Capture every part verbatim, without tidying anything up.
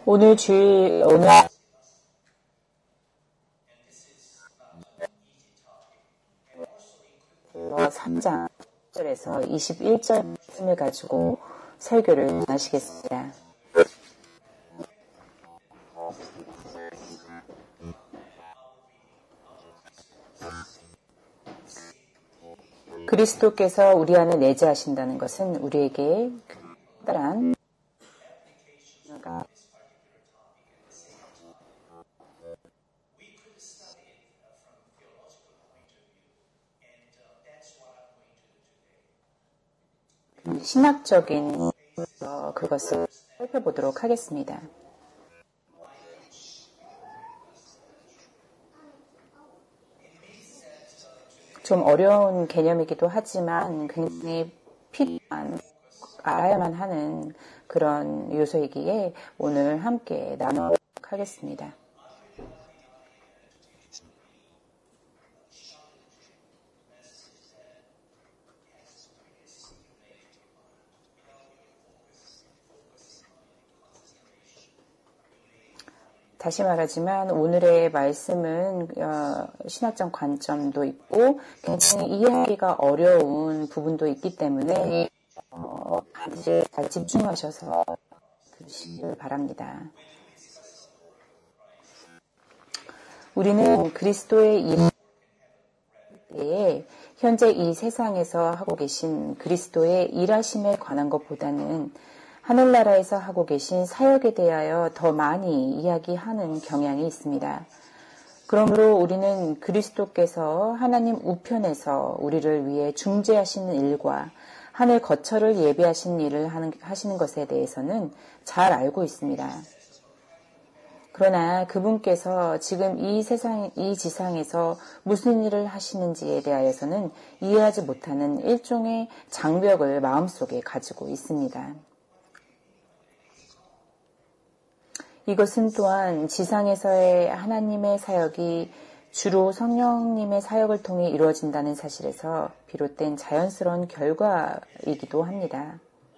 오늘 주일, 오늘 삼 장 에서 이십일 절 말씀을 가지고 설교를 하시겠습니다. 그리스도께서 우리 안에 내재하신다는 것은 우리에게 특별한 신학적인 그것을 살펴보도록 하겠습니다. 좀 어려운 개념이기도 하지만 굉장히 필요한, 알아야만 하는 그런 요소이기에 오늘 함께 나누도록 하겠습니다. 다시 말하지만 오늘의 말씀은 어, 신학적 관점도 있고 굉장히 이해하기가 어려운 부분도 있기 때문에 어, 반드시 잘 집중하셔서 들으시길 바랍니다. 우리는 그리스도의 일에 현재 이 세상에서 하고 계신 그리스도의 일하심에 관한 것보다는 하늘나라에서 하고 계신 사역에 대하여 더 많이 이야기하는 경향이 있습니다. 그러므로 우리는 그리스도께서 하나님 우편에서 우리를 위해 중재하시는 일과 하늘 거처를 예비하신 일을 하시는 것에 대해서는 잘 알고 있습니다. 그러나 그분께서 지금 이 세상, 이 지상에서 무슨 일을 하시는지에 대하여서는 이해하지 못하는 일종의 장벽을 마음속에 가지고 있습니다. 이것은 또한 지상에서의 하나님의 사역이 주로 성령님의 사역을 통해 이루어진다는 사실에서 비롯된 자연스러운 결과이기도 합니다.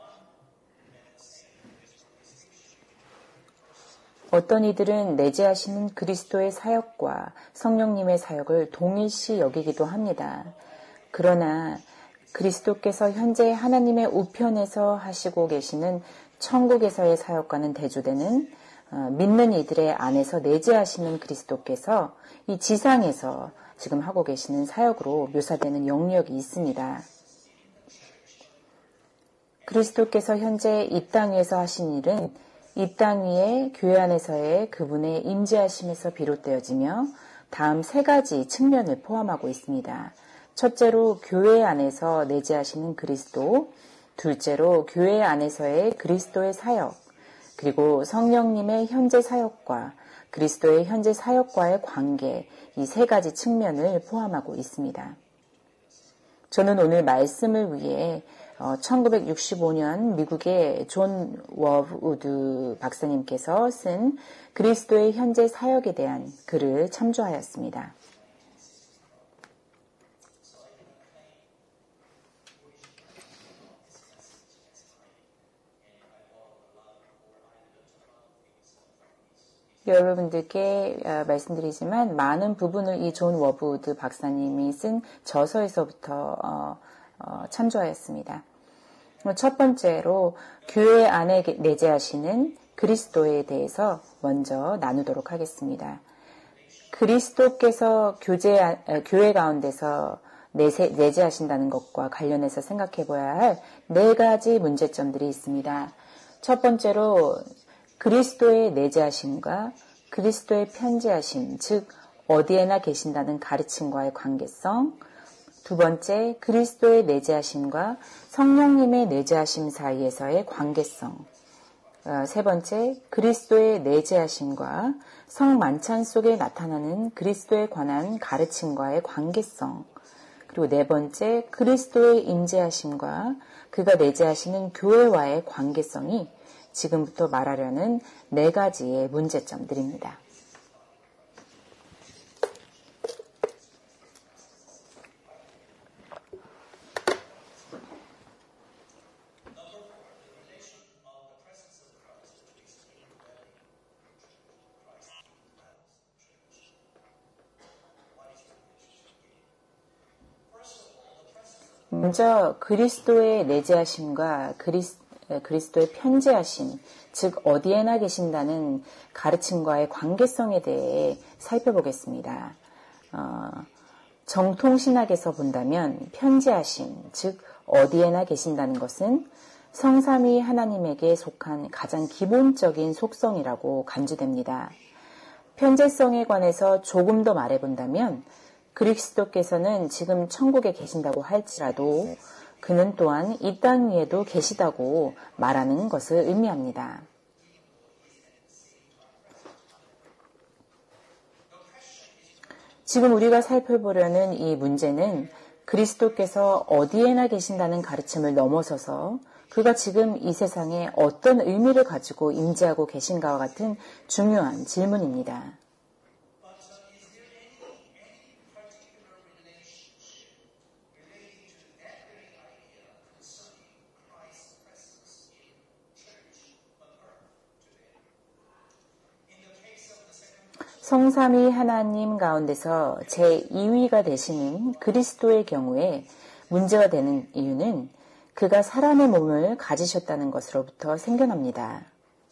어떤 이들은 내재하시는 그리스도의 사역과 성령님의 사역을 동일시 여기기도 합니다. 그러나 그리스도께서 현재 하나님의 우편에서 하시고 계시는 천국에서의 사역과는 대조되는 믿는 이들의 안에서 내재하시는 그리스도께서 이 지상에서 지금 하고 계시는 사역으로 묘사되는 영역이 있습니다. 그리스도께서 현재 이 땅 위에서 하신 일은 이 땅 위에 교회 안에서의 그분의 임재하심에서 비롯되어지며 다음 세 가지 측면을 포함하고 있습니다. 첫째로 교회 안에서 내재하시는 그리스도, 둘째로 교회 안에서의 그리스도의 사역, 그리고 성령님의 현재 사역과 그리스도의 현재 사역과의 관계, 이 세 가지 측면을 포함하고 있습니다. 저는 오늘 말씀을 위해 천구백육십오 년 미국의 존 워우드 박사님께서 쓴 그리스도의 현재 사역에 대한 글을 참조하였습니다. 여러분들께 말씀드리지만 많은 부분을 이 존 워우드 박사님이 쓴 저서에서부터 어, 어, 참조하였습니다. 첫 번째로 교회 안에 내재하시는 그리스도에 대해서 먼저 나누도록 하겠습니다. 그리스도께서 교제, 교회 가운데서 내세, 내재하신다는 것과 관련해서 생각해 봐야 할 네 가지 문제점들이 있습니다. 첫 번째로 그리스도의 내재하심과 그리스도의 편재하심, 즉 어디에나 계신다는 가르침과의 관계성. 두 번째, 그리스도의 내재하심과 성령님의 내재하심 사이에서의 관계성. 세 번째, 그리스도의 내재하심과 성만찬 속에 나타나는 그리스도에 관한 가르침과의 관계성. 그리고 네 번째, 그리스도의 임재하심과 그가 내재하시는 교회와의 관계성이 지금부터 말하려는 네 가지의 문제점들입니다. 먼저 그리스도의 내재하심과 그리스, 그리스도의 편재하심, 즉 어디에나 계신다는 가르침과의 관계성에 대해 살펴보겠습니다. 어, 정통신학에서 본다면 편재하심, 즉 어디에나 계신다는 것은 성삼위 하나님에게 속한 가장 기본적인 속성이라고 간주됩니다. 편재성에 관해서 조금 더 말해본다면 그리스도께서는 지금 천국에 계신다고 할지라도 그는 또한 이 땅 위에도 계시다고 말하는 것을 의미합니다. 지금 우리가 살펴보려는 이 문제는 그리스도께서 어디에나 계신다는 가르침을 넘어서서 그가 지금 이 세상에 어떤 의미를 가지고 임재하고 계신가와 같은 중요한 질문입니다. 성삼위 하나님 가운데서 제이 위가 되시는 그리스도의 경우에 문제가 되는 이유는 그가 사람의 몸을 가지셨다는 것으로부터 생겨납니다.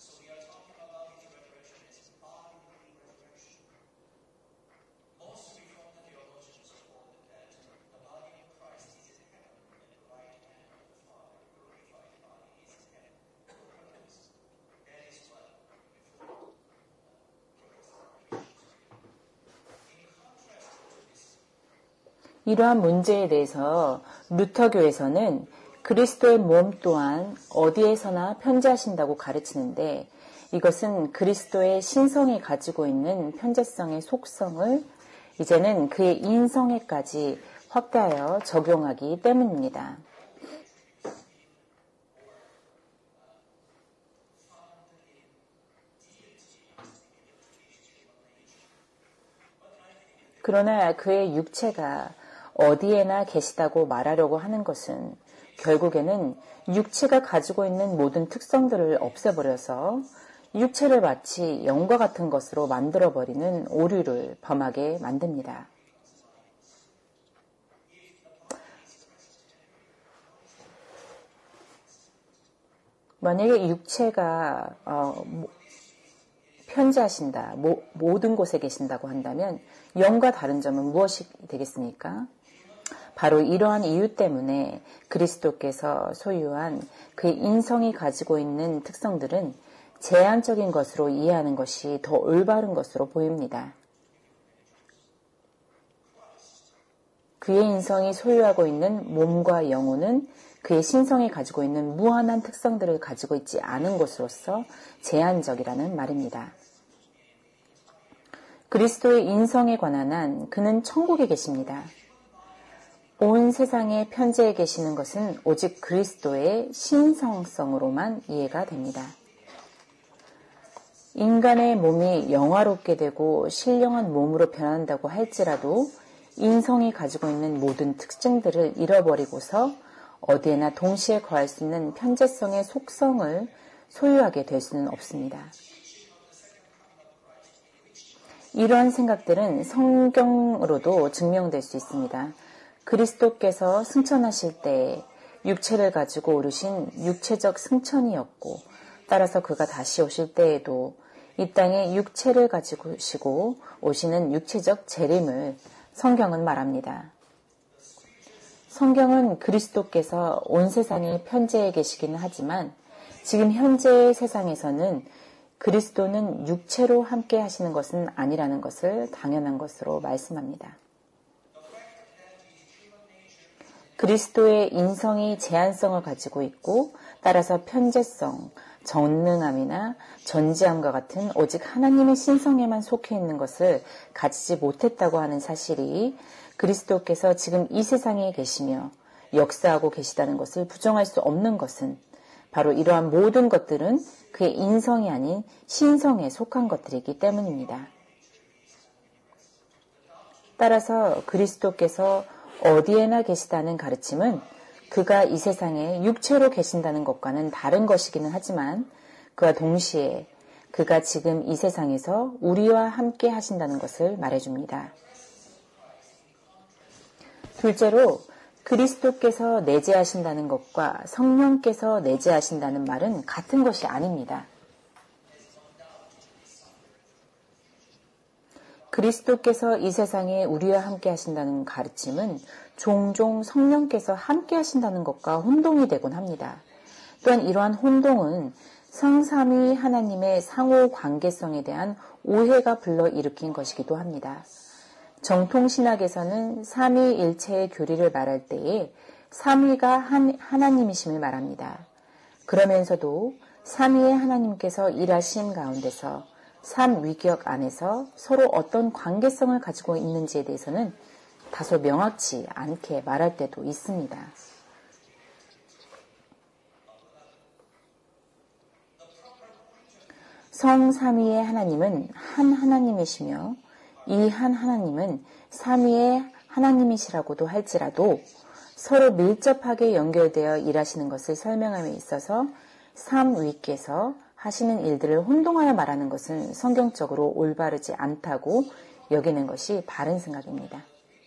이러한 문제에 대해서 루터교에서는 그리스도의 몸 또한 어디에서나 편재하신다고 가르치는데 이것은 그리스도의 신성이 가지고 있는 편재성의 속성을 이제는 그의 인성에까지 확대하여 적용하기 때문입니다. 그러나 그의 육체가 어디에나 계시다고 말하려고 하는 것은 결국에는 육체가 가지고 있는 모든 특성들을 없애버려서 육체를 마치 영과 같은 것으로 만들어버리는 오류를 범하게 만듭니다. 만약에 육체가 어, 편재하신다, 모, 모든 곳에 계신다고 한다면 영과 다른 점은 무엇이 되겠습니까? 바로 이러한 이유 때문에 그리스도께서 소유한 그의 인성이 가지고 있는 특성들은 제한적인 것으로 이해하는 것이 더 올바른 것으로 보입니다. 그의 인성이 소유하고 있는 몸과 영혼은 그의 신성이 가지고 있는 무한한 특성들을 가지고 있지 않은 것으로서 제한적이라는 말입니다. 그리스도의 인성에 관한 한 그는 천국에 계십니다. 온 세상에 편재해 계시는 것은 오직 그리스도의 신성성으로만 이해가 됩니다. 인간의 몸이 영화롭게 되고 신령한 몸으로 변한다고 할지라도 인성이 가지고 있는 모든 특징들을 잃어버리고서 어디에나 동시에 거할 수 있는 편재성의 속성을 소유하게 될 수는 없습니다. 이러한 생각들은 성경으로도 증명될 수 있습니다. 그리스도께서 승천하실 때 육체를 가지고 오르신 육체적 승천이었고 따라서 그가 다시 오실 때에도 이 땅에 육체를 가지고 오시고 오시는 육체적 재림을 성경은 말합니다. 성경은 그리스도께서 온 세상에 편재해 계시기는 하지만 지금 현재의 세상에서는 그리스도는 육체로 함께 하시는 것은 아니라는 것을 당연한 것으로 말씀합니다. 그리스도의 인성이 제한성을 가지고 있고 따라서 편재성, 전능함이나 전지함과 같은 오직 하나님의 신성에만 속해 있는 것을 가지지 못했다고 하는 사실이 그리스도께서 지금 이 세상에 계시며 역사하고 계시다는 것을 부정할 수 없는 것은 바로 이러한 모든 것들은 그의 인성이 아닌 신성에 속한 것들이기 때문입니다. 따라서 그리스도께서 어디에나 계시다는 가르침은 그가 이 세상에 육체로 계신다는 것과는 다른 것이기는 하지만 그와 동시에 그가 지금 이 세상에서 우리와 함께 하신다는 것을 말해줍니다. 둘째로 그리스도께서 내재하신다는 것과 성령께서 내재하신다는 말은 같은 것이 아닙니다. 그리스도께서 이 세상에 우리와 함께 하신다는 가르침은 종종 성령께서 함께 하신다는 것과 혼동이 되곤 합니다. 또한 이러한 혼동은 성삼위 하나님의 상호 관계성에 대한 오해가 불러일으킨 것이기도 합니다. 정통신학에서는 삼위일체의 교리를 말할 때에 삼위가 한, 하나님이심을 말합니다. 그러면서도 삼위의 하나님께서 일하심 가운데서 삼위격 안에서 서로 어떤 관계성을 가지고 있는지에 대해서는 다소 명확치 않게 말할 때도 있습니다. 성삼위의 하나님은 한 하나님이시며 이 한 하나님은 삼위의 하나님이시라고도 할지라도 서로 밀접하게 연결되어 일하시는 것을 설명함에 있어서 삼위께서 하시는 일들을 혼동하여 말하는 것은 성경적으로 올바르지 않다고 여기는 것이 바른 생각입니다.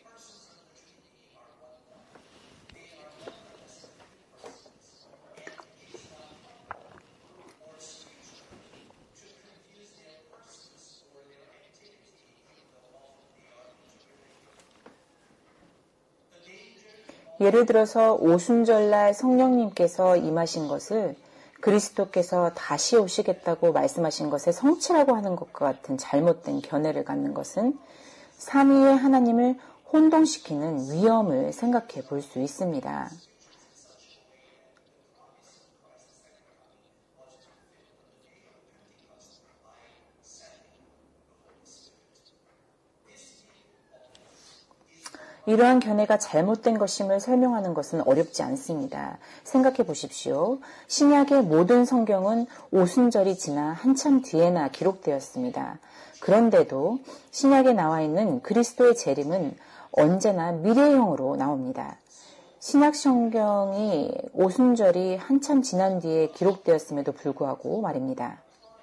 예를 들어서 오순절날 성령님께서 임하신 것을 그리스도께서 다시 오시겠다고 말씀하신 것의 성취라고 하는 것과 같은 잘못된 견해를 갖는 것은 삼위의 하나님을 혼동시키는 위험을 생각해 볼 수 있습니다. 이러한 견해가 잘못된 것임을 설명하는 것은 어렵지 않습니다. 생각해 보십시오. 신약의 모든 성경은 오순절이 지나 한참 뒤에나 기록되었습니다. 그런데도 신약에 나와 있는 그리스도의 재림은 언제나 미래형으로 나옵니다. 신약 성경이 오순절이 한참 지난 뒤에 기록되었음에도 불구하고 말입니다.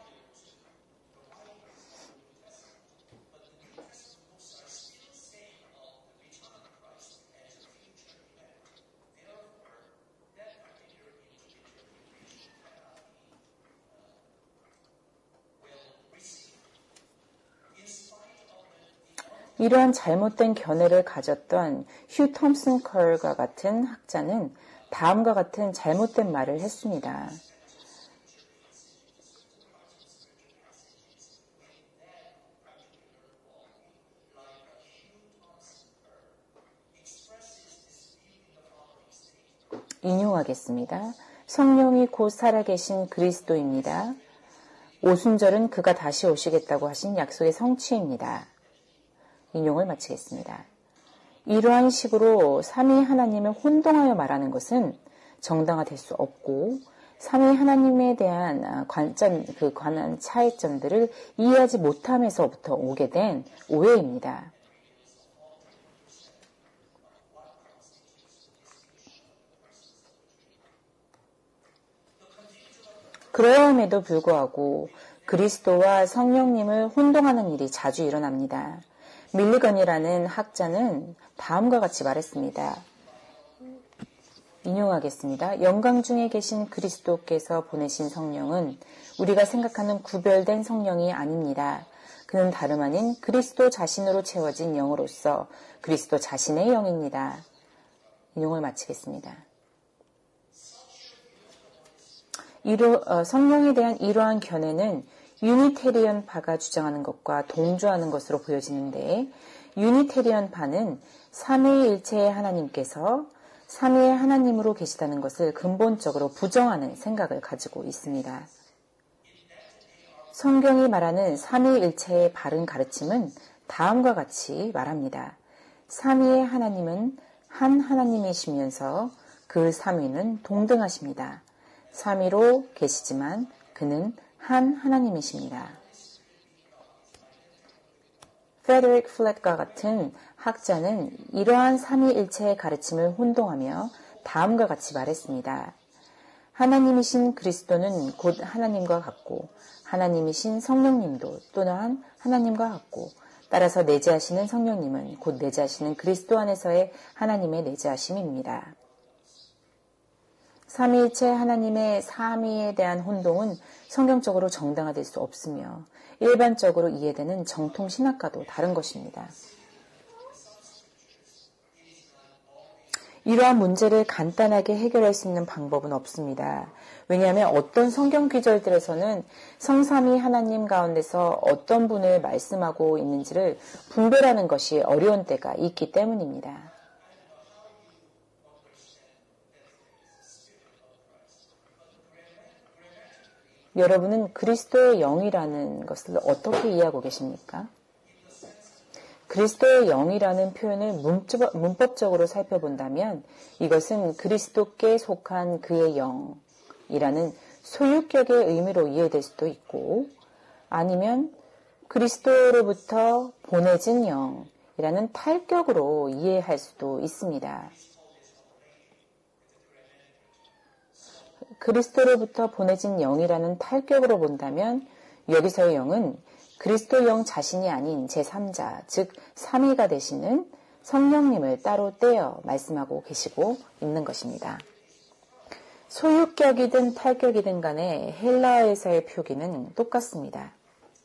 이러한 잘못된 견해를 가졌던 휴 톰슨 컬과 같은 학자는 다음과 같은 잘못된 말을 했습니다. 인용하겠습니다. 성령이 곧 살아계신 그리스도입니다. 오순절은 그가 다시 오시겠다고 하신 약속의 성취입니다. 인용을 마치겠습니다. 이러한 식으로 삼위 하나님을 혼동하여 말하는 것은 정당화될 수 없고 삼위 하나님에 대한 관점, 그 관한 차이점들을 이해하지 못함에서부터 오게 된 오해입니다. 그러함에도 불구하고 그리스도와 성령님을 혼동하는 일이 자주 일어납니다. 밀리건이라는 학자는 다음과 같이 말했습니다. 인용하겠습니다. 영광 중에 계신 그리스도께서 보내신 성령은 우리가 생각하는 구별된 성령이 아닙니다. 그는 다름 아닌 그리스도 자신으로 채워진 영으로서 그리스도 자신의 영입니다. 인용을 마치겠습니다. 이로, 어, 성령에 대한 이러한 견해는 유니테리언 파가 주장하는 것과 동조하는 것으로 보여지는데 유니테리언 파는 삼위일체의 하나님께서 삼위의 하나님으로 계시다는 것을 근본적으로 부정하는 생각을 가지고 있습니다. 성경이 말하는 삼위일체의 바른 가르침은 다음과 같이 말합니다. 삼위의 하나님은 한 하나님이시면서 그 삼위는 동등하십니다. 삼위로 계시지만 그는 한 하나님이십니다. 페데릭 플랫과 같은 학자는 이러한 삼위일체의 가르침을 혼동하며 다음과 같이 말했습니다. 하나님이신 그리스도는 곧 하나님과 같고 하나님이신 성령님도 또한 하나님과 같고 따라서 내재하시는 성령님은 곧 내재하시는 그리스도 안에서의 하나님의 내재하심입니다. 삼위일체 하나님의 삼위에 대한 혼동은 성경적으로 정당화될 수 없으며 일반적으로 이해되는 정통 신학과도 다른 것입니다. 이러한 문제를 간단하게 해결할 수 있는 방법은 없습니다. 왜냐하면 어떤 성경 구절들에서는 성삼위 하나님 가운데서 어떤 분을 말씀하고 있는지를 분별하는 것이 어려운 때가 있기 때문입니다. 여러분은 그리스도의 영이라는 것을 어떻게 이해하고 계십니까? 그리스도의 영이라는 표현을 문법적으로 살펴본다면 이것은 그리스도께 속한 그의 영이라는 소유격의 의미로 이해될 수도 있고 아니면 그리스도로부터 보내진 영이라는 탈격으로 이해할 수도 있습니다. 그리스도로부터 보내진 영이라는 탈격으로 본다면 여기서의 영은 그리스도 영 자신이 아닌 제삼자, 즉 삼위가 되시는 성령님을 따로 떼어 말씀하고 계시고 있는 것입니다. 소유격이든 탈격이든 간에 헬라어에서의 표기는 똑같습니다.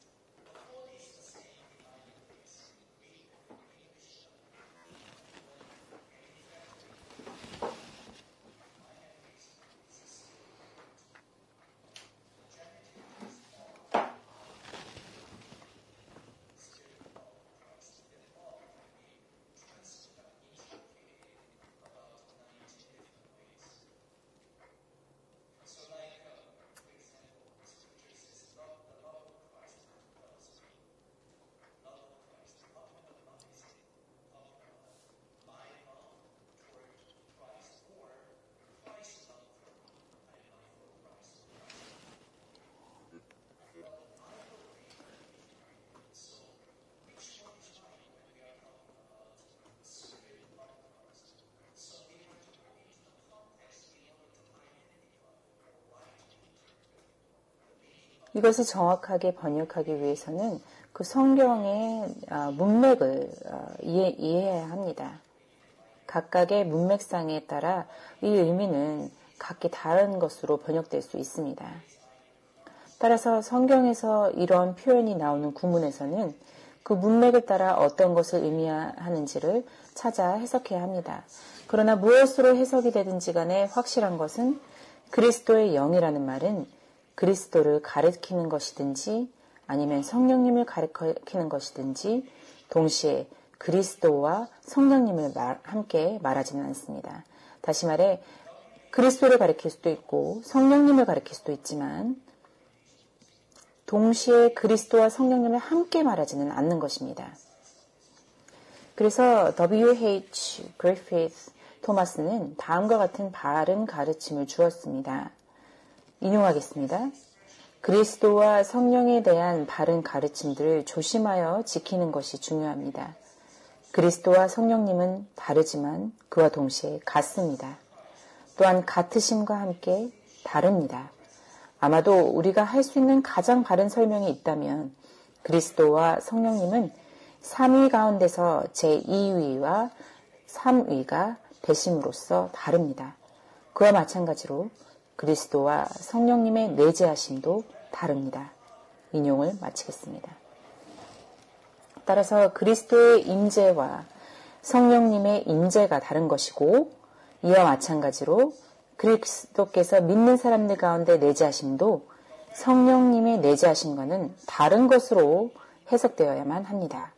이것을 정확하게 번역하기 위해서는 그 성경의 문맥을 이해, 이해해야 합니다. 각각의 문맥상에 따라 이 의미는 각기 다른 것으로 번역될 수 있습니다. 따라서 성경에서 이런 표현이 나오는 구문에서는 그 문맥을 따라 어떤 것을 의미하는지를 찾아 해석해야 합니다. 그러나 무엇으로 해석이 되든지 간에 확실한 것은 그리스도의 영이라는 말은 그리스도를 가리키는 것이든지 아니면 성령님을 가리키는 것이든지 동시에 그리스도와 성령님을 말, 함께 말하지는 않습니다. 다시 말해 그리스도를 가리킬 수도 있고 성령님을 가리킬 수도 있지만 동시에 그리스도와 성령님을 함께 말하지는 않는 것입니다. 그래서 더블유 에이치 그리피스 토마스는 다음과 같은 바른 가르침을 주었습니다. 인용하겠습니다. 그리스도와 성령에 대한 바른 가르침들을 조심하여 지키는 것이 중요합니다. 그리스도와 성령님은 다르지만 그와 동시에 같습니다. 또한 같으심과 함께 다릅니다. 아마도 우리가 할 수 있는 가장 바른 설명이 있다면 그리스도와 성령님은 삼위 가운데서 제이 위와 삼 위가 되심으로써 다릅니다. 그와 마찬가지로 그리스도와 성령님의 내재하심도 다릅니다. 인용을 마치겠습니다. 따라서 그리스도의 임재와 성령님의 임재가 다른 것이고 이와 마찬가지로 그리스도께서 믿는 사람들 가운데 내재하심도 성령님의 내재하심과는 다른 것으로 해석되어야만 합니다.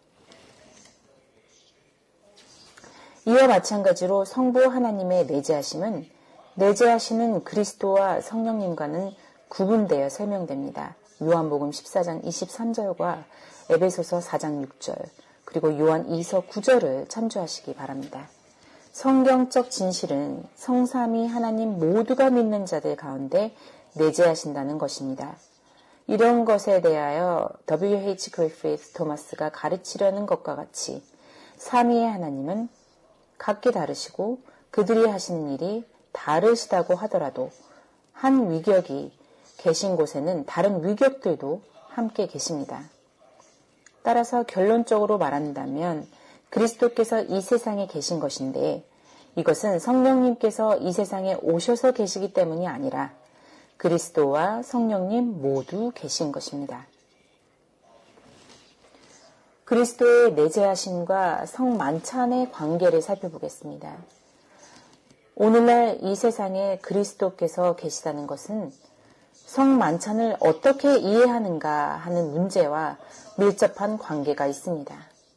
이와 마찬가지로 성부 하나님의 내재하심은 내재하시는 그리스도와 성령님과는 구분되어 설명됩니다. 요한복음 십사 장 이십삼 절과 에베소서 사 장 육 절 그리고 요한 이 서 구 절을 참조하시기 바랍니다. 성경적 진실은 성삼위 하나님 모두가 믿는 자들 가운데 내재하신다는 것입니다. 이런 것에 대하여 더블유 에이치 그리피스 토마스가 가르치려는 것과 같이 삼위의 하나님은 각기 다르시고 그들이 하시는 일이 다르시다고 하더라도 한 위격이 계신 곳에는 다른 위격들도 함께 계십니다. 따라서 결론적으로 말한다면 그리스도께서 이 세상에 계신 것인데 이것은 성령님께서 이 세상에 오셔서 계시기 때문이 아니라 그리스도와 성령님 모두 계신 것입니다. 그리스도의 내재하심과 성만찬의 관계를 살펴보겠습니다. 오늘날 이 세상에 그리스도께서 계시다는 것은 성만찬을 어떻게 이해하는가 하는 문제와 밀접한 관계가 있습니다.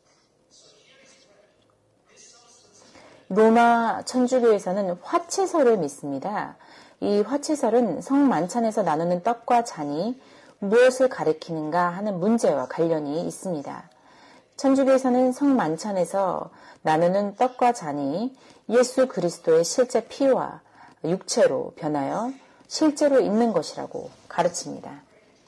로마 천주교에서는 화채설을 믿습니다. 이 화채설은 성만찬에서 나누는 떡과 잔이 무엇을 가리키는가 하는 문제와 관련이 있습니다. 천주교에서는 성만찬에서 나누는 떡과 잔이 예수 그리스도의 실제 피와 육체로 변하여 실제로 있는 것이라고 가르칩니다.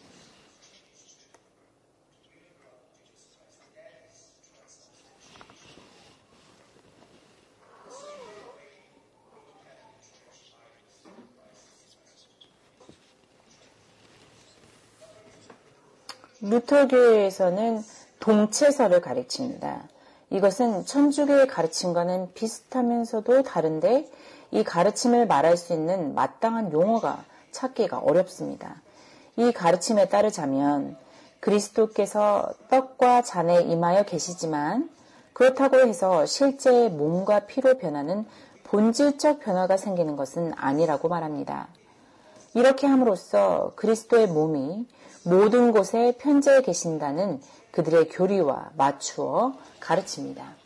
루터교에서는 동체설을 가르칩니다. 이것은 천주교의 가르침과는 비슷하면서도 다른데 이 가르침을 말할 수 있는 마땅한 용어가 찾기가 어렵습니다. 이 가르침에 따르자면 그리스도께서 떡과 잔에 임하여 계시지만 그렇다고 해서 실제 몸과 피로 변하는 본질적 변화가 생기는 것은 아니라고 말합니다. 이렇게 함으로써 그리스도의 몸이 모든 곳에 편재해 계신다는 그들의 교리와 맞추어 가르칩니다.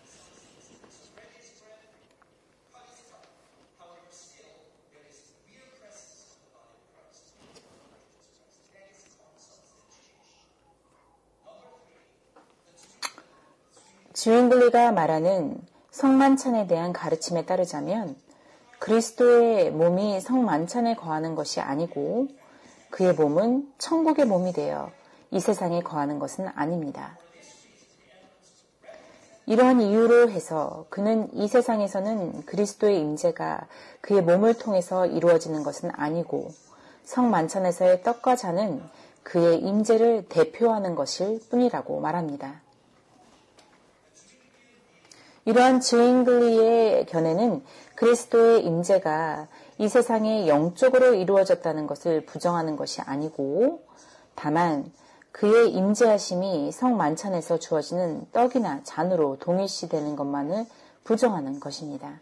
지윈글리가 말하는 성만찬에 대한 가르침에 따르자면 그리스도의 몸이 성만찬에 거하는 것이 아니고 그의 몸은 천국의 몸이 되어 이 세상에 거하는 것은 아닙니다. 이러한 이유로 해서 그는 이 세상에서는 그리스도의 임재가 그의 몸을 통해서 이루어지는 것은 아니고 성만찬에서의 떡과 잔은 그의 임재를 대표하는 것일 뿐이라고 말합니다. 이러한 즈윙글리의 견해는 그리스도의 임재가 이 세상에 영적으로 이루어졌다는 것을 부정하는 것이 아니고 다만 그의 임재하심이 성만찬에서 주어지는 떡이나 잔으로 동일시되는 것만을 부정하는 것입니다.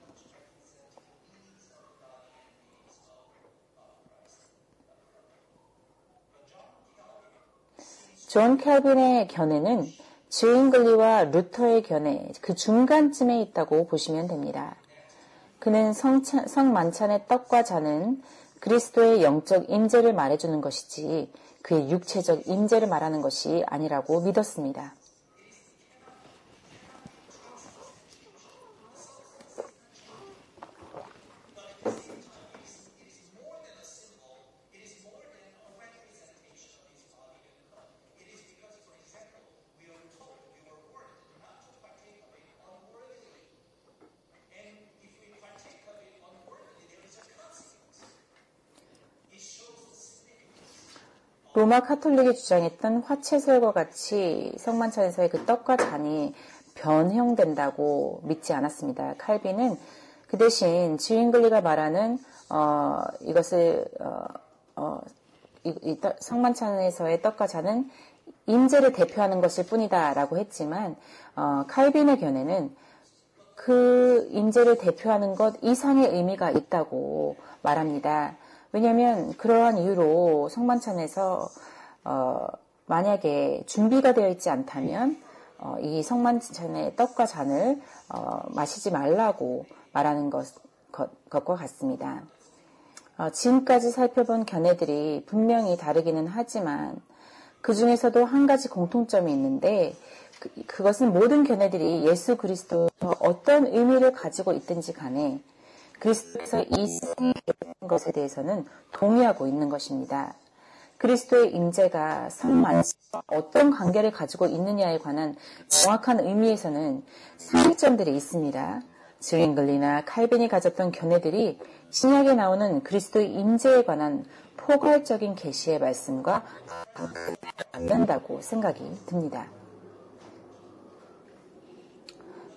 존 캘빈의 견해는 즈윙글리와 루터의 견해, 그 중간쯤에 있다고 보시면 됩니다. 그는 성찬, 성만찬의 떡과 잔은 그리스도의 영적 임재를 말해주는 것이지 그의 육체적 임재를 말하는 것이 아니라고 믿었습니다. 로마 카톨릭이 주장했던 화채설과 같이 성만찬에서의 그 떡과 잔이 변형된다고 믿지 않았습니다. 칼빈은 그 대신 즈윙글리가 말하는 어, 이것을 어, 어, 이, 이 떡, 성만찬에서의 떡과 잔은 임재를 대표하는 것일 뿐이다라고 했지만 어, 칼빈의 견해는 그 임재를 대표하는 것 이상의 의미가 있다고 말합니다. 왜냐하면 그러한 이유로 성만찬에서 어, 만약에 준비가 되어 있지 않다면 어, 이 성만찬의 떡과 잔을 어, 마시지 말라고 말하는 것, 것, 것과 같습니다. 어, 지금까지 살펴본 견해들이 분명히 다르기는 하지만 그 중에서도 한 가지 공통점이 있는데 그, 그것은 모든 견해들이 예수 그리스도에서 어떤 의미를 가지고 있든지 간에 그리스도께서 이 세상에 계신 것에 대해서는 동의하고 있는 것입니다. 그리스도의 임재가 성만찬과 어떤 관계를 가지고 있느냐에 관한 정확한 의미에서는 상이점들이 있습니다. 즈윙글리나 칼빈이 가졌던 견해들이 신약에 나오는 그리스도의 임재에 관한 포괄적인 계시의 말씀과 다르다고 생각이 듭니다.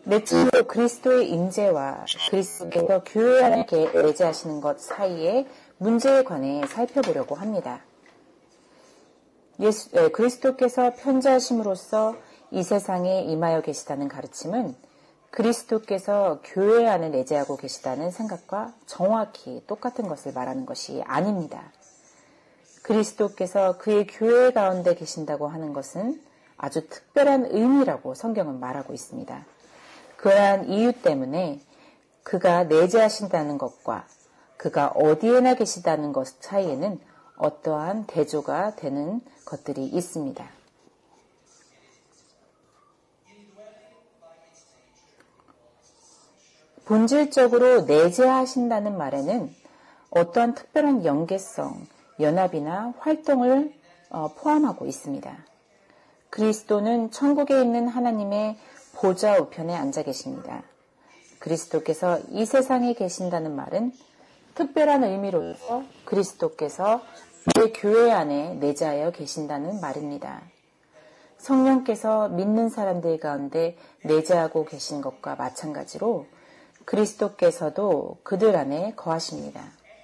넷째로 그리스도의 임재와 그리스도께서 교회 안에 내재하시는 것 사이의 문제에 관해 살펴보려고 합니다. 예수, 에, 그리스도께서 편자하심으로써 이 세상에 임하여 계시다는 가르침은 그리스도께서 교회 안에 내재하고 계시다는 생각과 정확히 똑같은 것을 말하는 것이 아닙니다. 그리스도께서 그의 교회 가운데 계신다고 하는 것은 아주 특별한 의미라고 성경은 말하고 있습니다. 그러한 이유 때문에 그가 내재하신다는 것과 그가 어디에나 계시다는 것 사이에는 어떠한 대조가 되는 것들이 있습니다. 본질적으로 내재하신다는 말에는 어떠한 특별한 연계성, 연합이나 활동을 포함하고 있습니다. 그리스도는 천국에 있는 하나님의 보좌 우편에 앉아 계십니다. 그리스도께서 이 세상에 계신다는 말은 특별한 의미로서 그리스도께서 그 교회 안에 내재하여 계신다는 말입니다. 성령께서 믿는 사람들 가운데 내재하고 계신 것과 마찬가지로 그리스도께서도 그들 안에 거하십니다.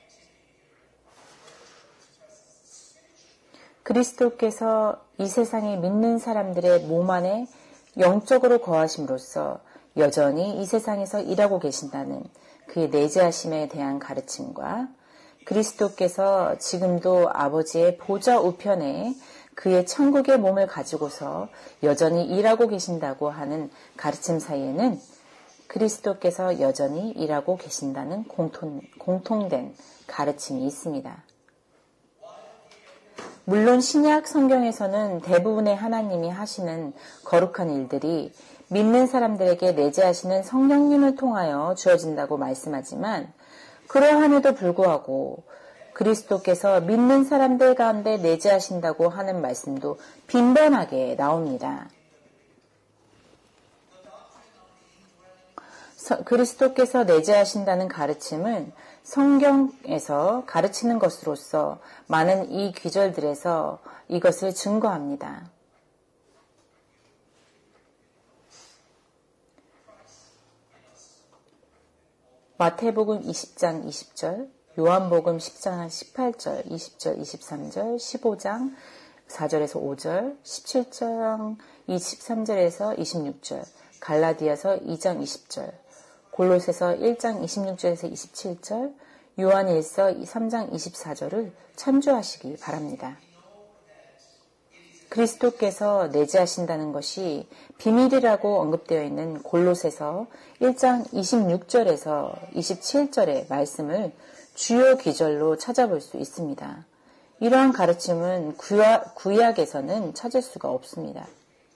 그리스도께서 이 세상에 믿는 사람들의 몸 안에 영적으로 거하심으로써 여전히 이 세상에서 일하고 계신다는 그의 내재하심에 대한 가르침과 그리스도께서 지금도 아버지의 보좌 우편에 그의 천국의 몸을 가지고서 여전히 일하고 계신다고 하는 가르침 사이에는 그리스도께서 여전히 일하고 계신다는 공통, 공통된 가르침이 있습니다. 물론 신약 성경에서는 대부분의 하나님이 하시는 거룩한 일들이 믿는 사람들에게 내재하시는 성령님을 통하여 주어진다고 말씀하지만 그러함에도 불구하고 그리스도께서 믿는 사람들 가운데 내재하신다고 하는 말씀도 빈번하게 나옵니다. 그리스도께서 내재하신다는 가르침은 성경에서 가르치는 것으로서 많은 이 귀절들에서 이것을 증거합니다. 마태복음 이십 장 이십 절, 요한복음 십 장 십팔 절, 이십 절, 이십삼 절, 십오 장 사 절에서 오 절, 십칠 장 이십삼 절에서 이십육 절, 갈라디아서 이 장 이십 절, 골로새서 일 장 이십육 절에서 이십칠 절, 요한일서 삼 장 이십사 절을 참조하시기 바랍니다. 그리스도께서 내재하신다는 것이 비밀이라고 언급되어 있는 골로새서 일 장 이십육 절에서 이십칠 절의 말씀을 주요 기절로 찾아볼 수 있습니다. 이러한 가르침은 구약, 구약에서는 찾을 수가 없습니다.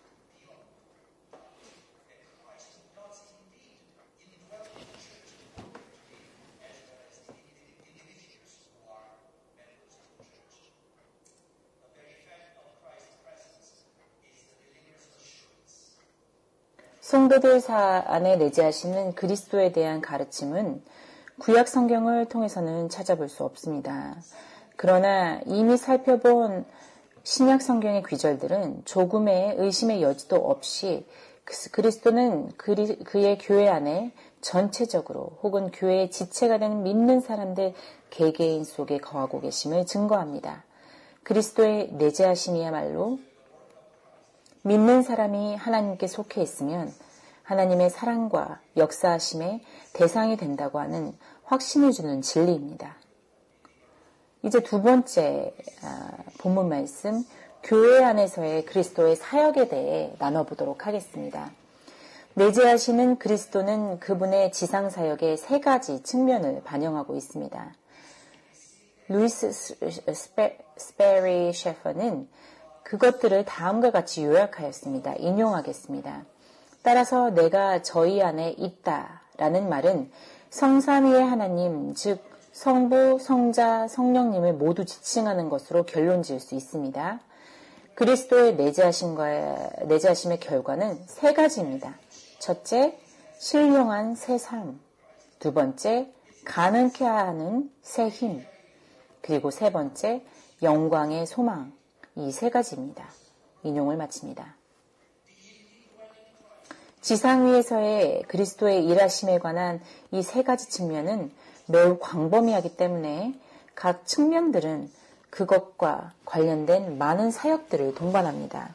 성도들 안에 내재하시는 그리스도에 대한 가르침은 구약 성경을 통해서는 찾아볼 수 없습니다. 그러나 이미 살펴본 신약 성경의 귀절들은 조금의 의심의 여지도 없이 그리스도는 그의 교회 안에 전체적으로 혹은 교회의 지체가 되는 믿는 사람들 개개인 속에 거하고 계심을 증거합니다. 그리스도의 내재하심이야말로 믿는 사람이 하나님께 속해 있으면 하나님의 사랑과 역사하심의 대상이 된다고 하는 확신을 주는 진리입니다. 이제 두 번째 본문 말씀, 교회 안에서의 그리스도의 사역에 대해 나눠보도록 하겠습니다. 내재하시는 그리스도는 그분의 지상 사역의 세 가지 측면을 반영하고 있습니다. 루이스 스페리 셰퍼는 그것들을 다음과 같이 요약하였습니다. 인용하겠습니다. 따라서 내가 저희 안에 있다라는 말은 성삼위의 하나님, 즉 성부, 성자, 성령님을 모두 지칭하는 것으로 결론 지을 수 있습니다. 그리스도의 내재하심과, 내재하심의 결과는 세 가지입니다. 첫째, 신령한 새 삶. 두 번째, 가능케 하는 새 힘. 그리고 세 번째, 영광의 소망. 이 세 가지입니다. 인용을 마칩니다. 지상 위에서의 그리스도의 일하심에 관한 이 세 가지 측면은 매우 광범위하기 때문에 각 측면들은 그것과 관련된 많은 사역들을 동반합니다.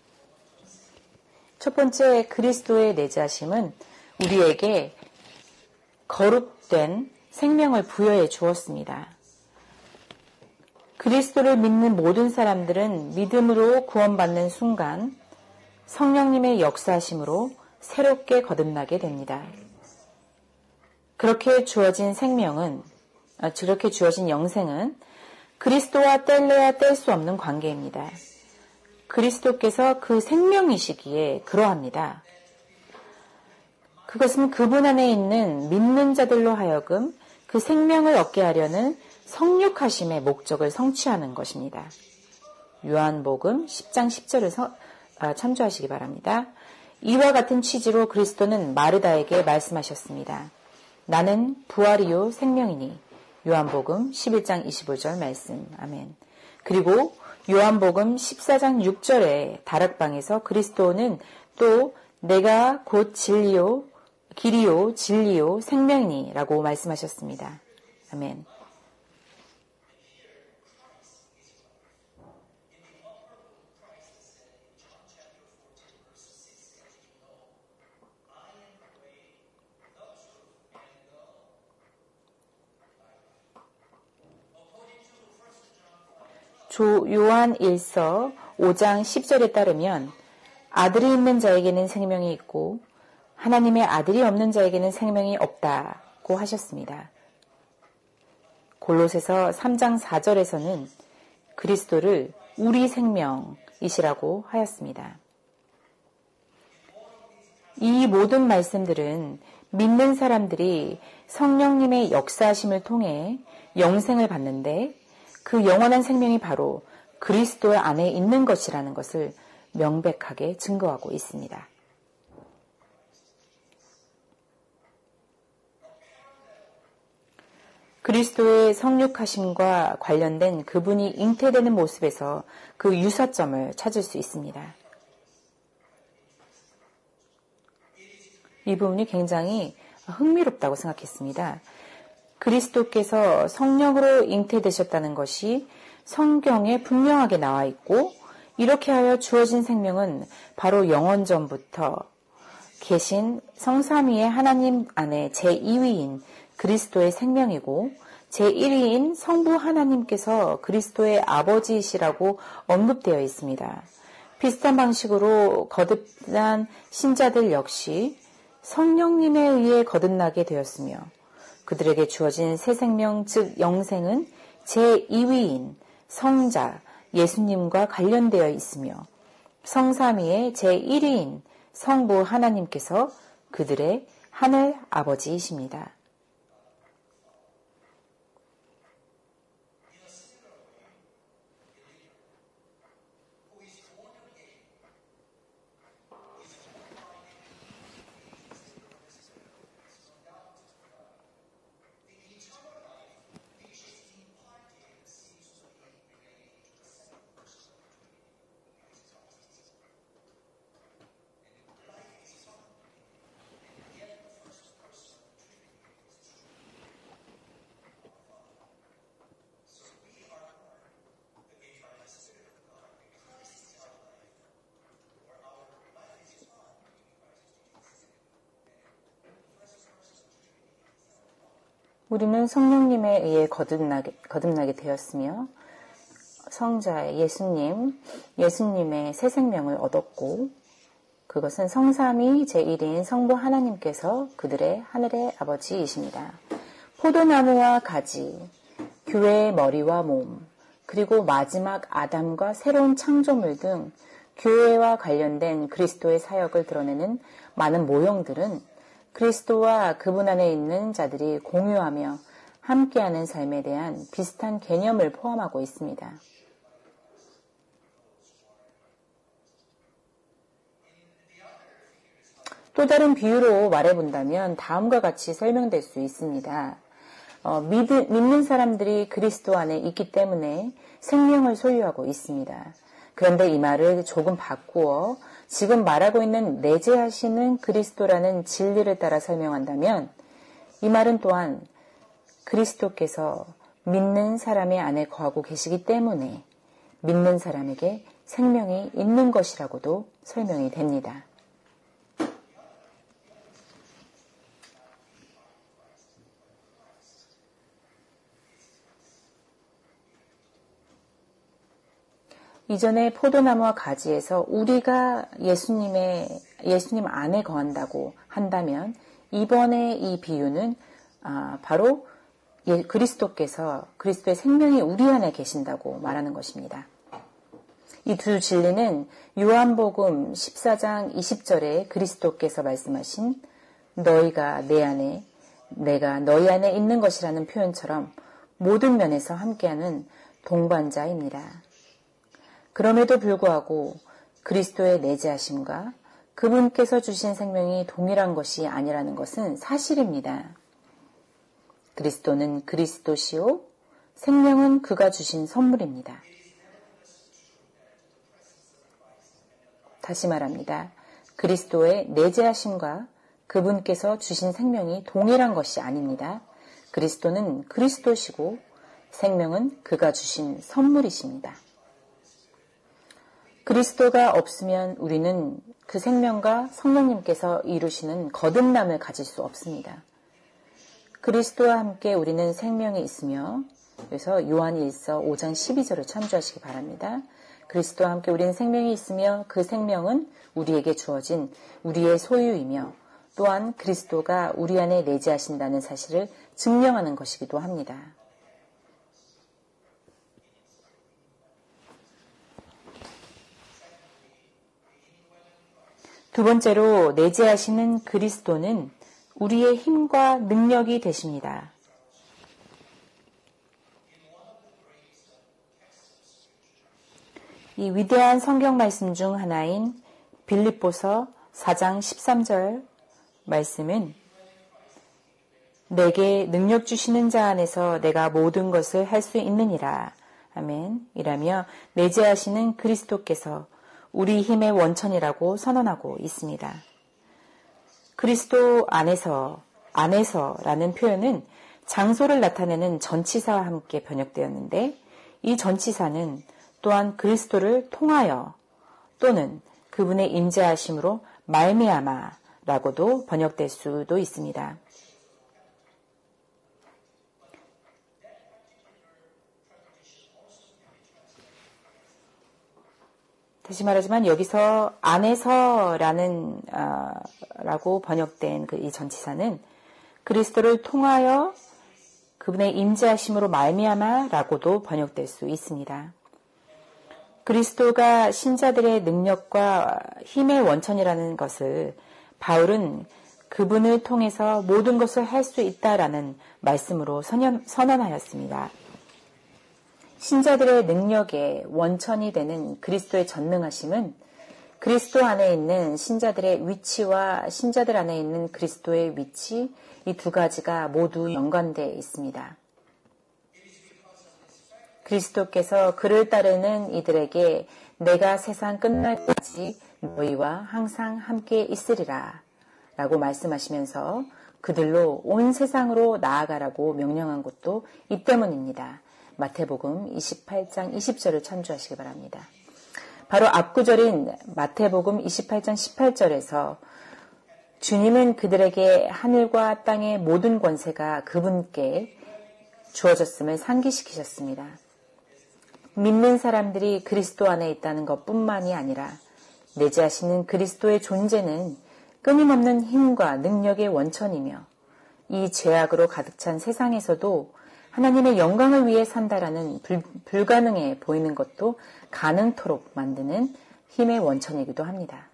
첫 번째, 그리스도의 내재하심은 우리에게 거룩된 생명을 부여해 주었습니다. 그리스도를 믿는 모든 사람들은 믿음으로 구원받는 순간 성령님의 역사하심으로 새롭게 거듭나게 됩니다. 그렇게 주어진 생명은, 그렇게 주어진 영생은 그리스도와 뗄래야 뗄 수 없는 관계입니다. 그리스도께서 그 생명이시기에 그러합니다. 그것은 그분 안에 있는 믿는 자들로 하여금 그 생명을 얻게 하려는 성육하심의 목적을 성취하는 것입니다. 요한복음 십 장 십 절을 서, 아, 참조하시기 바랍니다. 이와 같은 취지로 그리스도는 마르다에게 말씀하셨습니다. 나는 부활이요 생명이니. 요한복음 십일 장 이십오 절 말씀. 아멘. 그리고 요한복음 십사 장 육 절에 다락방에서 그리스도는 또 내가 곧 진리요 길이요 진리요 생명이니 라고 말씀하셨습니다. 아멘. 조 요한 일서 오 장 십 절에 따르면 아들이 있는 자에게는 생명이 있고 하나님의 아들이 없는 자에게는 생명이 없다고 하셨습니다. 골로새서 삼 장 사 절에서는 그리스도를 우리 생명이시라고 하였습니다. 이 모든 말씀들은 믿는 사람들이 성령님의 역사하심을 통해 영생을 받는데 그 영원한 생명이 바로 그리스도 안에 있는 것이라는 것을 명백하게 증거하고 있습니다. 그리스도의 성육하심과 관련된 그분이 잉태되는 모습에서 그 유사점을 찾을 수 있습니다. 이 부분이 굉장히 흥미롭다고 생각했습니다. 그리스도께서 성령으로 잉태되셨다는 것이 성경에 분명하게 나와 있고 이렇게 하여 주어진 생명은 바로 영원전부터 계신 성삼위의 하나님 안에 제이 위인 그리스도의 생명이고 제일 위인 성부 하나님께서 그리스도의 아버지이시라고 언급되어 있습니다. 비슷한 방식으로 거듭난 신자들 역시 성령님에 의해 거듭나게 되었으며 그들에게 주어진 새 생명 즉 영생은 제이 위인 성자 예수님과 관련되어 있으며 성삼위의 제일 위인 성부 하나님께서 그들의 하늘 아버지이십니다. 우리는 성령님에 의해 거듭나게, 거듭나게 되었으며 성자 예수님, 예수님의 새 생명을 얻었고 그것은 성삼위 제일 위인 성부 하나님께서 그들의 하늘의 아버지이십니다. 포도나무와 가지, 교회의 머리와 몸, 그리고 마지막 아담과 새로운 창조물 등 교회와 관련된 그리스도의 사역을 드러내는 많은 모형들은 그리스도와 그분 안에 있는 자들이 공유하며 함께하는 삶에 대한 비슷한 개념을 포함하고 있습니다. 또 다른 비유로 말해본다면 다음과 같이 설명될 수 있습니다. 어, 믿, 믿는 사람들이 그리스도 안에 있기 때문에 생명을 소유하고 있습니다. 그런데 이 말을 조금 바꾸어 지금 말하고 있는 내재하시는 그리스도라는 진리를 따라 설명한다면 이 말은 또한 그리스도께서 믿는 사람의 안에 거하고 계시기 때문에 믿는 사람에게 생명이 있는 것이라고도 설명이 됩니다. 이전에 포도나무와 가지에서 우리가 예수님의, 예수님 안에 거한다고 한다면 이번에 이 비유는 아, 바로 예, 그리스도께서 그리스도의 생명이 우리 안에 계신다고 말하는 것입니다. 이 두 진리는 요한복음 십사 장 이십 절에 그리스도께서 말씀하신 너희가 내 안에 내가 너희 안에 있는 것이라는 표현처럼 모든 면에서 함께하는 동반자입니다. 그럼에도 불구하고 그리스도의 내재하심과 그분께서 주신 생명이 동일한 것이 아니라는 것은 사실입니다. 그리스도는 그리스도시요 생명은 그가 주신 선물입니다. 다시 말합니다. 그리스도의 내재하심과 그분께서 주신 생명이 동일한 것이 아닙니다. 그리스도는 그리스도시고 생명은 그가 주신 선물이십니다. 그리스도가 없으면 우리는 그 생명과 성령님께서 이루시는 거듭남을 가질 수 없습니다. 그리스도와 함께 우리는 생명이 있으며 그래서 요한 일서 오 장 십이 절을 참조하시기 바랍니다. 그리스도와 함께 우리는 생명이 있으며 그 생명은 우리에게 주어진 우리의 소유이며 또한 그리스도가 우리 안에 내재하신다는 사실을 증명하는 것이기도 합니다. 두 번째로 내재하시는 그리스도는 우리의 힘과 능력이 되십니다. 이 위대한 성경 말씀 중 하나인 빌립보서 사 장 십삼 절 말씀은 내게 능력 주시는 자 안에서 내가 모든 것을 할 수 있느니라. 아멘. 이라며 내재하시는 그리스도께서 우리 힘의 원천이라고 선언하고 있습니다. 그리스도 안에서, 안에서라는 표현은 장소를 나타내는 전치사와 함께 번역되었는데 이 전치사는 또한 그리스도를 통하여 또는 그분의 임재하심으로 말미암아라고도 번역될 수도 있습니다. 다시 말하지만 여기서 안에서라는 어, 라고 번역된 그 이 전치사는 그리스도를 통하여 그분의 임재하심으로 말미암아라고도 번역될 수 있습니다. 그리스도가 신자들의 능력과 힘의 원천이라는 것을 바울은 그분을 통해서 모든 것을 할 수 있다라는 말씀으로 선언, 선언하였습니다. 신자들의 능력의 원천이 되는 그리스도의 전능하심은 그리스도 안에 있는 신자들의 위치와 신자들 안에 있는 그리스도의 위치, 이 두 가지가 모두 연관되어 있습니다. 그리스도께서 그를 따르는 이들에게 내가 세상 끝날까지 너희와 항상 함께 있으리라 라고 말씀하시면서 그들로 온 세상으로 나아가라고 명령한 것도 이 때문입니다. 마태복음 이십팔 장 이십 절을 참조하시기 바랍니다. 바로 앞구절인 마태복음 이십팔 장 십팔 절에서 주님은 그들에게 하늘과 땅의 모든 권세가 그분께 주어졌음을 상기시키셨습니다. 믿는 사람들이 그리스도 안에 있다는 것뿐만이 아니라 내재하시는 그리스도의 존재는 끊임없는 힘과 능력의 원천이며 이 죄악으로 가득 찬 세상에서도 하나님의 영광을 위해 산다라는 불, 불가능해 보이는 것도 가능토록 만드는 힘의 원천이기도 합니다.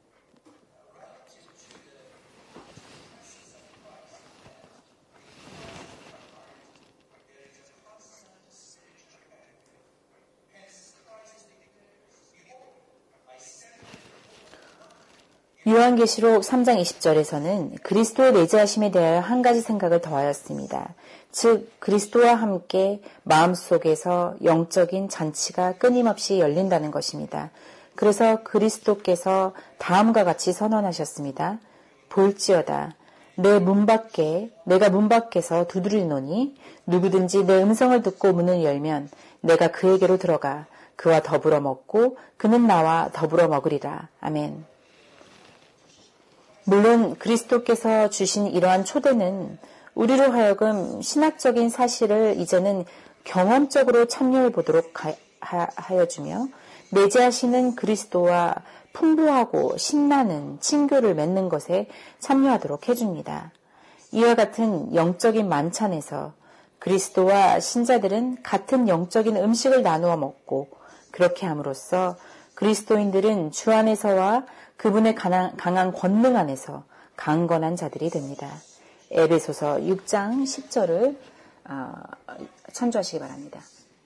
요한계시록 삼 장 이십 절에서는 그리스도의 내재하심에 대하여 한 가지 생각을 더하였습니다. 즉 그리스도와 함께 마음속에서 영적인 잔치가 끊임없이 열린다는 것입니다. 그래서 그리스도께서 다음과 같이 선언하셨습니다. 볼지어다 내 문 밖에 내가 문 밖에서 두드리노니 누구든지 내 음성을 듣고 문을 열면 내가 그에게로 들어가 그와 더불어 먹고 그는 나와 더불어 먹으리라. 아멘. 물론 그리스도께서 주신 이러한 초대는 우리로 하여금 신학적인 사실을 이제는 경험적으로 참여해 보도록 하여주며 내재하시는 그리스도와 풍부하고 신나는 친교를 맺는 것에 참여하도록 해줍니다. 이와 같은 영적인 만찬에서 그리스도와 신자들은 같은 영적인 음식을 나누어 먹고 그렇게 함으로써 그리스도인들은 주 안에서와 그분의 강한, 강한 권능 안에서 강건한 자들이 됩니다. 에베소서 육 장 십 절을 어, 참조하시기 바랍니다.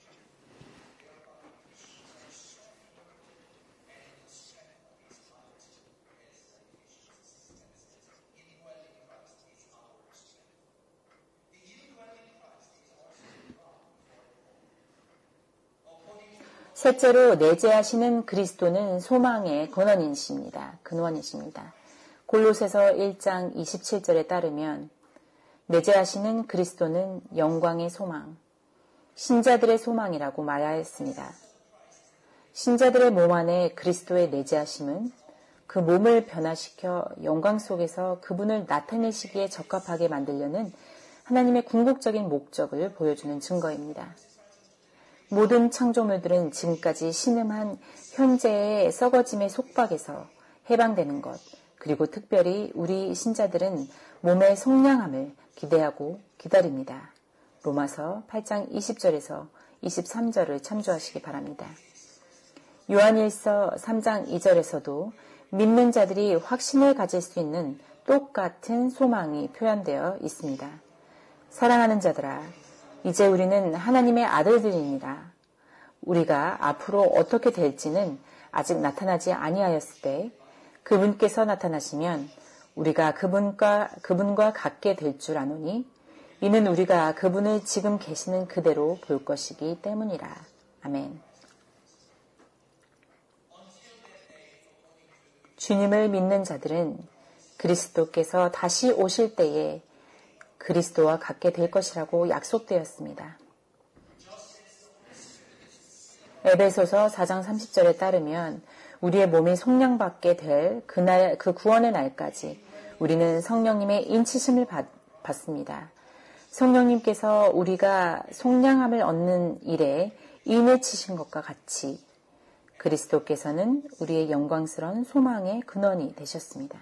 셋째로 내재하시는 그리스도는 소망의 근원이십니다. 근원이십니다. 골로새서 일 장 이십칠 절에 따르면 내재하시는 그리스도는 영광의 소망, 신자들의 소망이라고 말하였습니다. 신자들의 몸 안에 그리스도의 내재하심은 그 몸을 변화시켜 영광 속에서 그분을 나타내시기에 적합하게 만들려는 하나님의 궁극적인 목적을 보여주는 증거입니다. 모든 창조물들은 지금까지 신음한 현재의 썩어짐의 속박에서 해방되는 것, 그리고 특별히 우리 신자들은 몸의 속량함을 기대하고 기다립니다. 로마서 팔 장 이십 절에서 이십삼 절을 참조하시기 바랍니다. 요한일서 삼 장 이 절에서도 믿는 자들이 확신을 가질 수 있는 똑같은 소망이 표현되어 있습니다. 사랑하는 자들아, 이제 우리는 하나님의 아들들이니라. 우리가 앞으로 어떻게 될지는 아직 나타나지 아니하였을 때 그분께서 나타나시면 우리가 그분과, 그분과 같게 될 줄 아노니 이는 우리가 그분을 지금 계시는 그대로 볼 것이기 때문이라. 아멘. 주님을 믿는 자들은 그리스도께서 다시 오실 때에 그리스도와 같게 될 것이라고 약속되었습니다. 에베소서 사 장 삼십 절에 따르면 우리의 몸이 속량받게 될 그날, 그 구원의 날까지 우리는 성령님의 인치심을 받, 받습니다. 성령님께서 우리가 속량함을 얻는 일에 인을 치신 것과 같이 그리스도께서는 우리의 영광스러운 소망의 근원이 되셨습니다.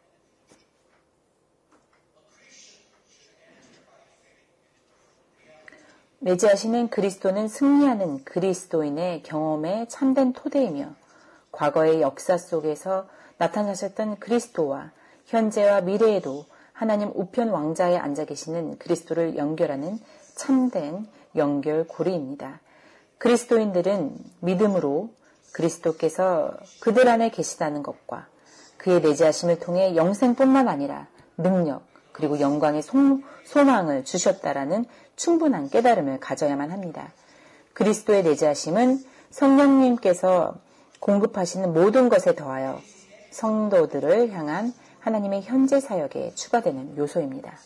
내재하시는 그리스도는 승리하는 그리스도인의 경험의 참된 토대이며 과거의 역사 속에서 나타나셨던 그리스도와 현재와 미래에도 하나님 우편 왕자에 앉아 계시는 그리스도를 연결하는 참된 연결고리입니다. 그리스도인들은 믿음으로 그리스도께서 그들 안에 계시다는 것과 그의 내재하심을 통해 영생뿐만 아니라 능력 그리고 영광의 소망을 주셨다라는 충분한 깨달음을 가져야만 합니다. 그리스도의 내재하심은 성령님께서 공급하시는 모든 것에 더하여 성도들을 향한 하나님의 현재 사역에 추가되는 요소입니다.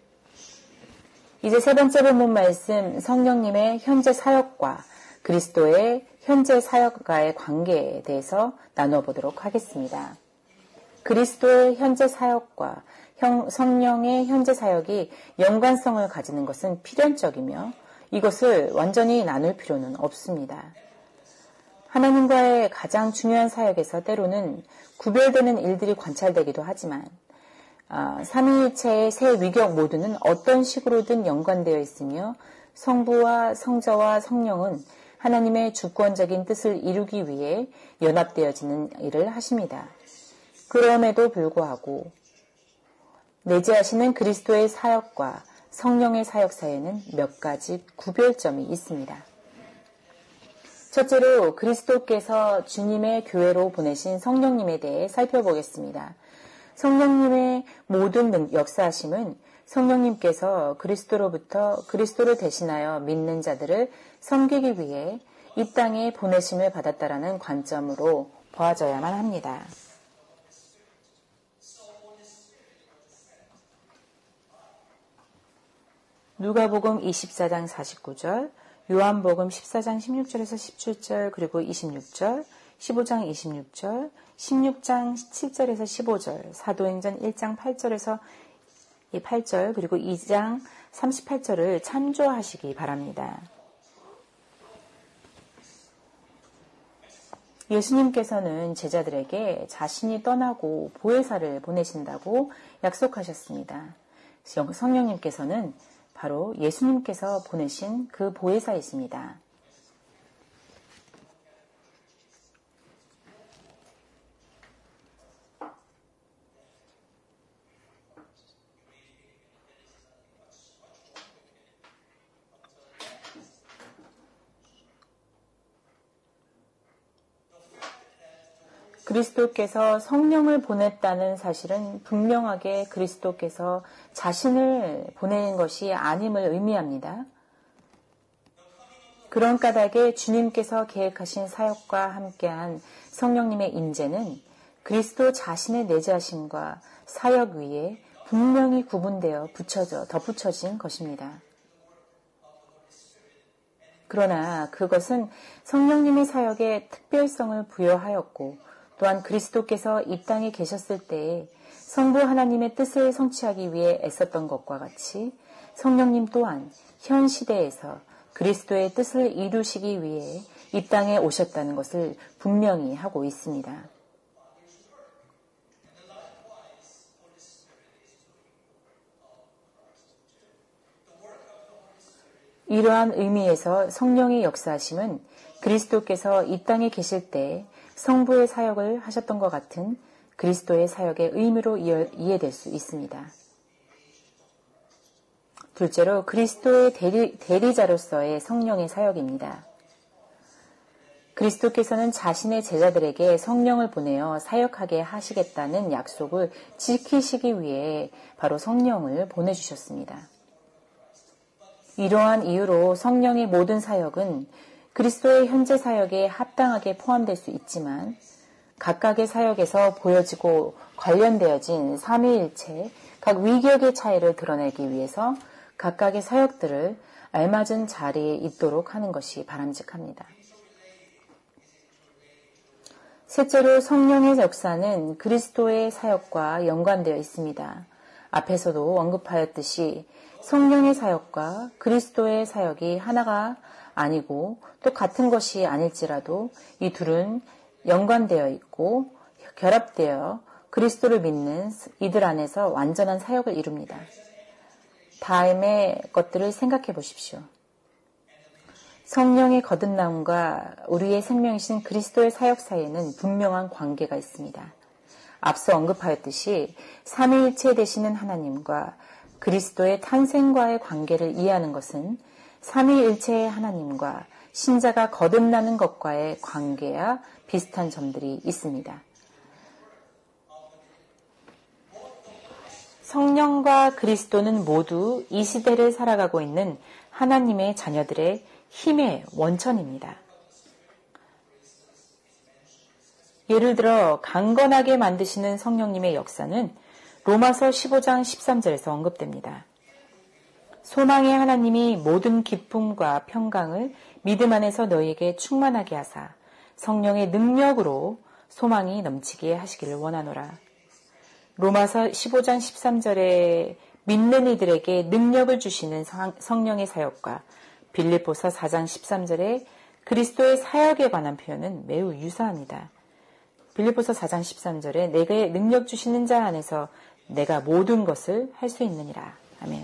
이제 세 번째 본문 말씀 성령님의 현재 사역과 그리스도의 현재 사역과의 관계에 대해서 나눠보도록 하겠습니다. 그리스도의 현재 사역과 성령의 현재 사역이 연관성을 가지는 것은 필연적이며 이것을 완전히 나눌 필요는 없습니다. 하나님과의 가장 중요한 사역에서 때로는 구별되는 일들이 관찰되기도 하지만 어, 삼위일체의 세 위격 모두는 어떤 식으로든 연관되어 있으며 성부와 성자와 성령은 하나님의 주권적인 뜻을 이루기 위해 연합되어지는 일을 하십니다. 그럼에도 불구하고 내재하시는 그리스도의 사역과 성령의 사역 사이에는 몇 가지 구별점이 있습니다. 첫째로 그리스도께서 주님의 교회로 보내신 성령님에 대해 살펴보겠습니다. 성령님의 모든 역사하심은 성령님께서 그리스도로부터 그리스도를 대신하여 믿는 자들을 섬기기 위해 이 땅에 보내심을 받았다라는 관점으로 보아져야만 합니다. 누가복음 이십사 장 사십구 절, 요한복음 십사 장 십육 절에서 십칠 절, 그리고 이십육 절, 십오 장 이십육 절, 십육 장 칠 절에서 십오 절, 사도행전 일 장 팔 절에서 팔 절, 그리고 이 장 삼십팔 절을 참조하시기 바랍니다. 예수님께서는 제자들에게 자신이 떠나고 보혜사를 보내신다고 약속하셨습니다. 성령님께서는 바로 예수님께서 보내신 그 보혜사이십니다. 그리스도께서 성령을 보냈다는 사실은 분명하게 그리스도께서 자신을 보낸 것이 아님을 의미합니다. 그런 까닭에 주님께서 계획하신 사역과 함께한 성령님의 임재는 그리스도 자신의 내재하심과 사역 위에 분명히 구분되어 붙여져 덧붙여진 것입니다. 그러나 그것은 성령님의 사역에 특별성을 부여하였고 또한 그리스도께서 이 땅에 계셨을 때에 성부 하나님의 뜻을 성취하기 위해 애썼던 것과 같이 성령님 또한 현 시대에서 그리스도의 뜻을 이루시기 위해 이 땅에 오셨다는 것을 분명히 하고 있습니다. 이러한 의미에서 성령의 역사하심은 그리스도께서 이 땅에 계실 때 성부의 사역을 하셨던 것 같은 그리스도의 사역의 의미로 이해될 수 있습니다. 둘째로 그리스도의 대리, 대리자로서의 성령의 사역입니다. 그리스도께서는 자신의 제자들에게 성령을 보내어 사역하게 하시겠다는 약속을 지키시기 위해 바로 성령을 보내주셨습니다. 이러한 이유로 성령의 모든 사역은 그리스도의 현재 사역에 합당하게 포함될 수 있지만 각각의 사역에서 보여지고 관련되어진 삼위일체 각 위격의 차이를 드러내기 위해서 각각의 사역들을 알맞은 자리에 있도록 하는 것이 바람직합니다. 셋째로 성령의 역사는 그리스도의 사역과 연관되어 있습니다. 앞에서도 언급하였듯이 성령의 사역과 그리스도의 사역이 하나가 아니고 또 같은 것이 아닐지라도 이 둘은 연관되어 있고 결합되어 그리스도를 믿는 이들 안에서 완전한 사역을 이룹니다. 다음의 것들을 생각해 보십시오. 성령의 거듭남과 우리의 생명이신 그리스도의 사역 사이에는 분명한 관계가 있습니다. 앞서 언급하였듯이 삼위일체 되시는 하나님과 그리스도의 탄생과의 관계를 이해하는 것은 삼위일체의 하나님과 신자가 거듭나는 것과의 관계와 비슷한 점들이 있습니다. 성령과 그리스도는 모두 이 시대를 살아가고 있는 하나님의 자녀들의 힘의 원천입니다. 예를 들어 강건하게 만드시는 성령님의 역사는 로마서 십오 장 십삼 절에서 언급됩니다. 소망의 하나님이 모든 기쁨과 평강을 믿음 안에서 너희에게 충만하게 하사 성령의 능력으로 소망이 넘치게 하시기를 원하노라. 로마서 십오 장 십삼 절에 믿는 이들에게 능력을 주시는 성령의 사역과 빌립보서 사 장 십삼 절에 그리스도의 사역에 관한 표현은 매우 유사합니다. 빌립보서 사 장 십삼 절에 내게 능력 주시는 자 안에서 내가 모든 것을 할 수 있느니라. 아멘.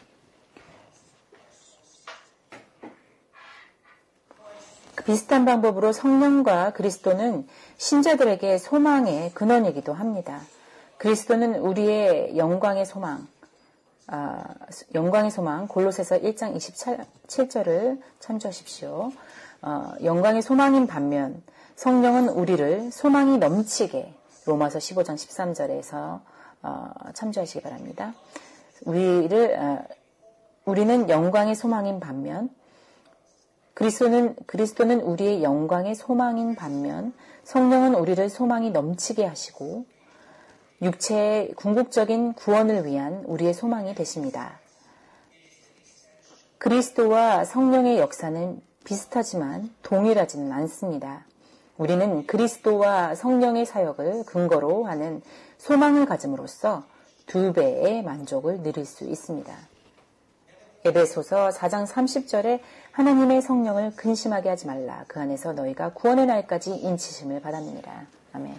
비슷한 방법으로 성령과 그리스도는 신자들에게 소망의 근원이기도 합니다. 그리스도는 우리의 영광의 소망, 아, 영광의 소망, 골로새서 일 장 이십칠 절을 참조하십시오. 어, 영광의 소망인 반면 성령은 우리를 소망이 넘치게 로마서 십오 장 십삼 절에서 어, 참조하시기 바랍니다. 우리를 어, 우리는 영광의 소망인 반면 그리스도는, 그리스도는 우리의 영광의 소망인 반면 성령은 우리를 소망이 넘치게 하시고 육체의 궁극적인 구원을 위한 우리의 소망이 되십니다. 그리스도와 성령의 역사는 비슷하지만 동일하지는 않습니다. 우리는 그리스도와 성령의 사역을 근거로 하는 소망을 가짐으로써 두 배의 만족을 누릴 수 있습니다. 에베소서 사 장 삼십 절에 하나님의 성령을 근심하게 하지 말라. 그 안에서 너희가 구원의 날까지 인치심을 받았느니라. 아멘.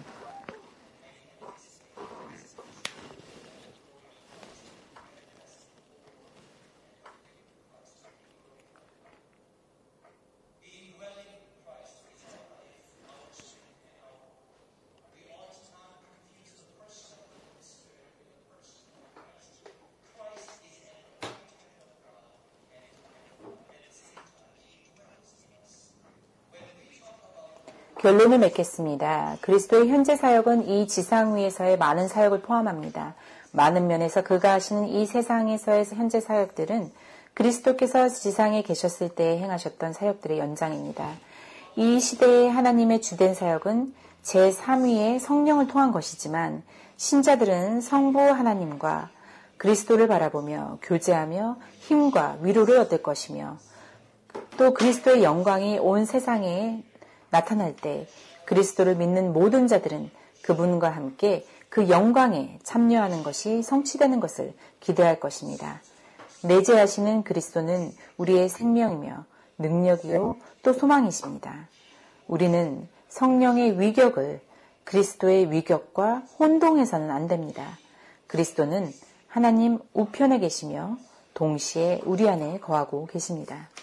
결론을 맺겠습니다. 그리스도의 현재 사역은 이 지상 위에서의 많은 사역을 포함합니다. 많은 면에서 그가 하시는 이 세상에서의 현재 사역들은 그리스도께서 지상에 계셨을 때 행하셨던 사역들의 연장입니다. 이 시대의 하나님의 주된 사역은 제삼 위의 성령을 통한 것이지만 신자들은 성부 하나님과 그리스도를 바라보며 교제하며 힘과 위로를 얻을 것이며 또 그리스도의 영광이 온 세상에 나타날 때 그리스도를 믿는 모든 자들은 그분과 함께 그 영광에 참여하는 것이 성취되는 것을 기대할 것입니다. 내재하시는 그리스도는 우리의 생명이며 능력이요 또 소망이십니다. 우리는 성령의 위격을 그리스도의 위격과 혼동해서는 안 됩니다. 그리스도는 하나님 우편에 계시며 동시에 우리 안에 거하고 계십니다.